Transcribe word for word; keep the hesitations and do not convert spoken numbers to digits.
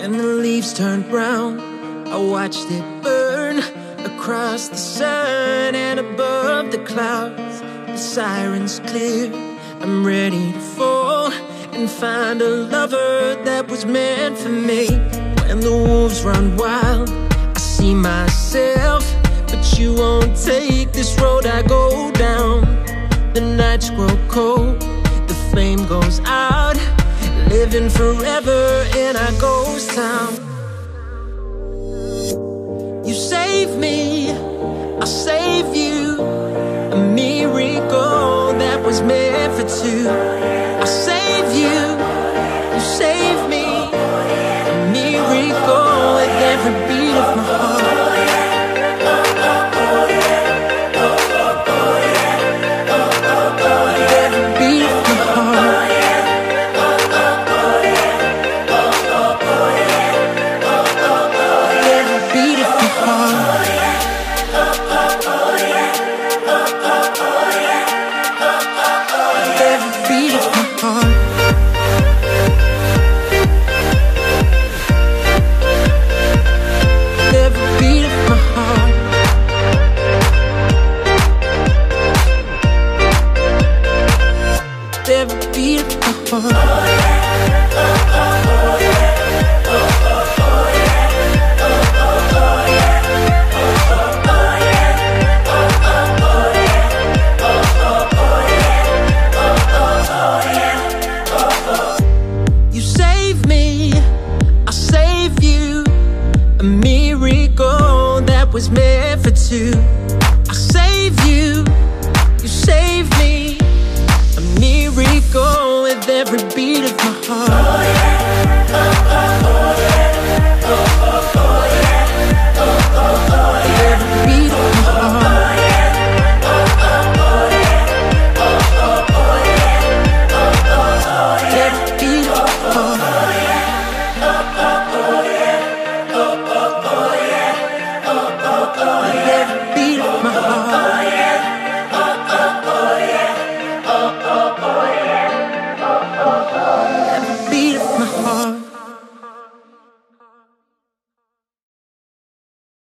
When the leaves turned brown, I watched it burn across the sun and above the clouds. The sirens clear, I'm ready to fall and find a lover that was meant for me. When the wolves run wild, I see myself, but you won't take this road I go down. The nights grow cold, the flame goes out, living forever in our ghost town. You save me, I'll save you, a miracle that was meant for two. I'll save you, you save me, a miracle with every beat of my heart. Was meant for two. I save you, you save me, a miracle with every beat of my heart.